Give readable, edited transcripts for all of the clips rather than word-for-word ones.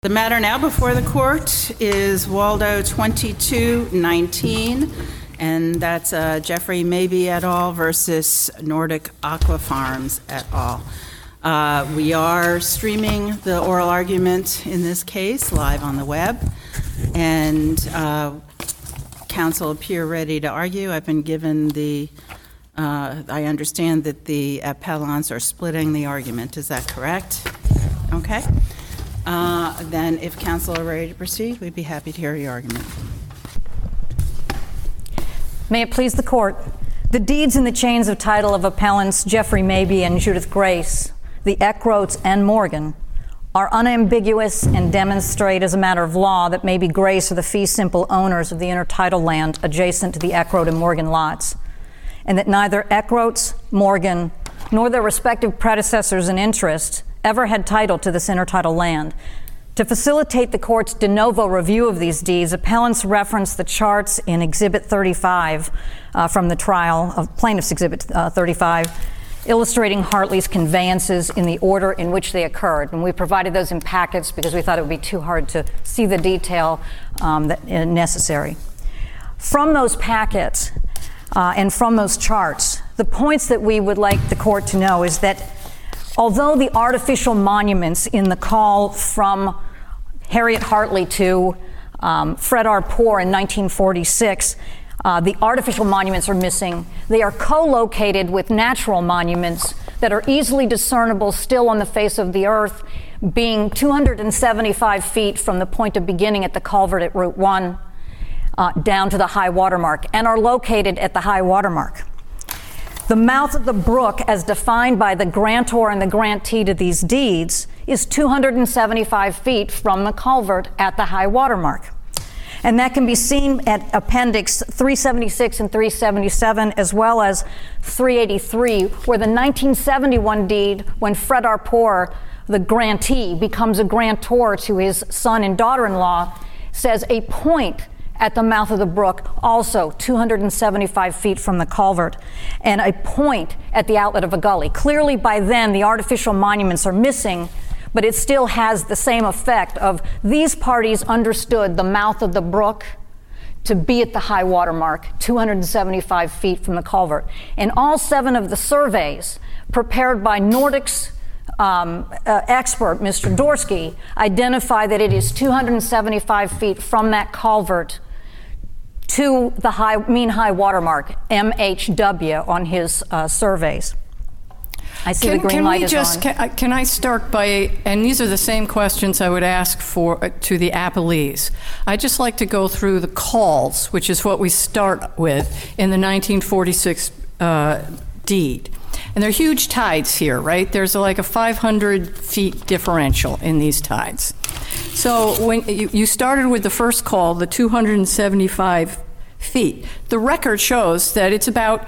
The matter now before the court is Waldo 2219, and that's Jeffrey Mabey et al. Versus Nordic Aqua Farms et al. We are streaming the oral argument in this case live on the web, and counsel appear ready to argue. I've been given I understand that the appellants are splitting the argument. Is that correct? Okay. Then if counsel are ready to proceed, we'd be happy to hear your argument. May it please the court. The deeds in the chains of title of appellants Jeffrey Mabey and Judith Grace, the Eckroats and Morgan, are unambiguous and demonstrate as a matter of law that Mabey Grace are the fee simple owners of the intertidal land adjacent to the Eckroat and Morgan lots, and that neither Eckroats, Morgan, nor their respective predecessors in interest ever had title to this intertidal land. To facilitate the court's de novo review of these deeds, appellants reference the charts in Exhibit 35 from the trial of Plaintiff's Exhibit 35, illustrating Hartley's conveyances in the order in which they occurred. And we provided those in packets because we thought it would be too hard to see the detail necessary. From those packets and from those charts, the points that we would like the court to know is that although the artificial monuments in the call from Harriet Hartley to Fred R. Poor in 1946, the artificial monuments are missing. They are co-located with natural monuments that are easily discernible still on the face of the earth, being 275 feet from the point of beginning at the culvert at Route 1 down to the high water mark, and are located at the high water mark. The mouth of the brook, as defined by the grantor and the grantee to these deeds, is 275 feet from the culvert at the high water mark. And that can be seen at Appendix 376 and 377, as well as 383, where the 1971 deed, when Fred R. Poor, the grantee, becomes a grantor to his son and daughter-in-law, says a point at the mouth of the brook, also 275 feet from the culvert, and a point at the outlet of a gully. Clearly by then the artificial monuments are missing, but it still has the same effect of these parties understood the mouth of the brook to be at the high water mark, 275 feet from the culvert. And all 7 of the surveys prepared by Nordic's expert, Mr. Dorsky, identify that it is 275 feet from that culvert to the mean high water mark, MHW, on his surveys. I see the green light is on. Can I start by, and these are the same questions I would ask to the appellees. I'd just like to go through the calls, which is what we start with in the 1946 deed. And there are huge tides here, right? There's like a 500 feet differential in these tides. So when you started with the first call, the 275 feet, the record shows that it's about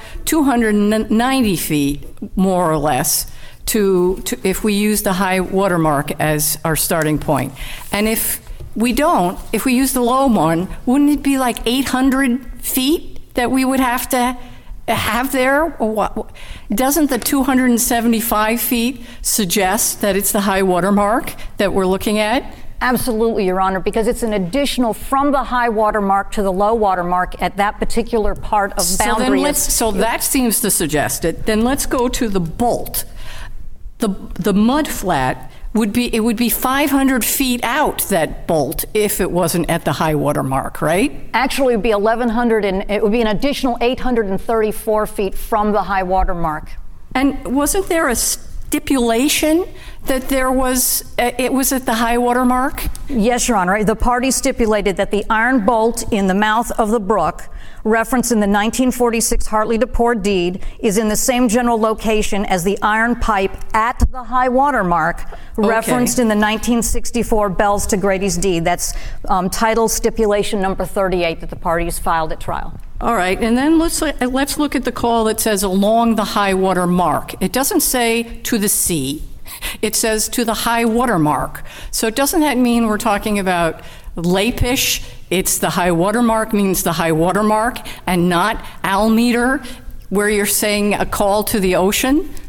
290 feet, more or less, to if we use the high water mark as our starting point. And if we use the low one, wouldn't it be like 800 feet that we would have to have there? Or what? Doesn't the 275 feet suggest that it's the high water mark that we're looking at? Absolutely, Your Honor, because it's an additional from the high water mark to the low water mark at that particular part of boundary. So that seems to suggest it. Then let's go to the bolt. The mud flat would be 500 feet out, that bolt, if it wasn't at the high water mark, right? Actually, it would be 1,100, and it would be an additional 834 feet from the high water mark. And wasn't there a stipulation that it was at the high water mark? Yes, Your Honor. The parties stipulated that the iron bolt in the mouth of the brook, referenced in the 1946 Hartley to Poor deed, is in the same general location as the iron pipe at the high water mark, referenced in the 1964 Bells to Grady's deed. That's title stipulation number 38 that the parties filed at trial. All right, and then let's look at the call that says along the high water mark. It doesn't say to the sea. It says to the high water mark. So doesn't that mean we're talking about Lapish? It's the high water mark means the high water mark, and not Almeter, where you're saying a call to the ocean?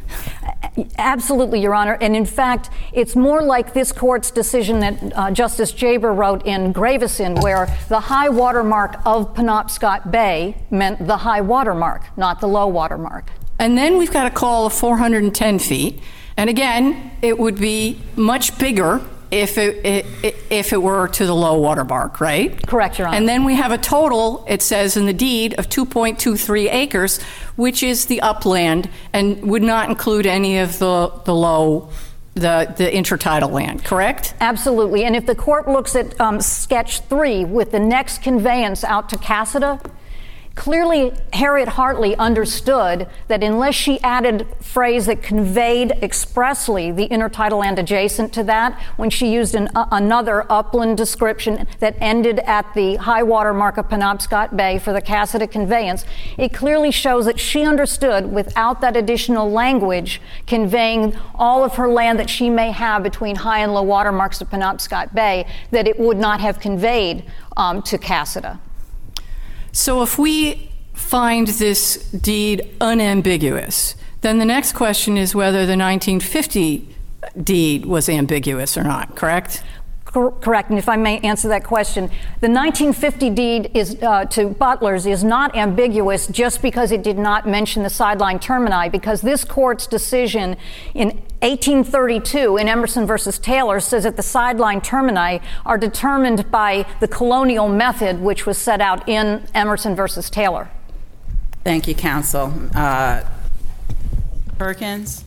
Absolutely, Your Honor. And in fact, it's more like this court's decision that Justice Jaber wrote in Gravison, where the high water mark of Penobscot Bay meant the high water mark, not the low water mark. And then we've got a call of 410 feet. And again, it would be much bigger if it were to the low water mark, right? Correct, Your Honor. And then we have a total, it says in the deed, of 2.23 acres, which is the upland and would not include any of the intertidal land, correct? Absolutely. And if the court looks at sketch 3 with the next conveyance out to Cassida, clearly Harriet Hartley understood that unless she added phrase that conveyed expressly the intertidal land adjacent to that, when she used another upland description that ended at the high water mark of Penobscot Bay for the Cassida conveyance, it clearly shows that she understood, without that additional language conveying all of her land that she may have between high and low water marks of Penobscot Bay, that it would not have conveyed to Cassida. So if we find this deed unambiguous, then the next question is whether the 1950 deed was ambiguous or not, correct? Correct, and if I may answer that question, the 1950 deed is to Butler's is not ambiguous just because it did not mention the sideline termini, because this court's decision in 1832 in Emerson versus Taylor says that the sideline termini are determined by the colonial method which was set out in Emerson versus Taylor. Thank you, counsel. Perkins?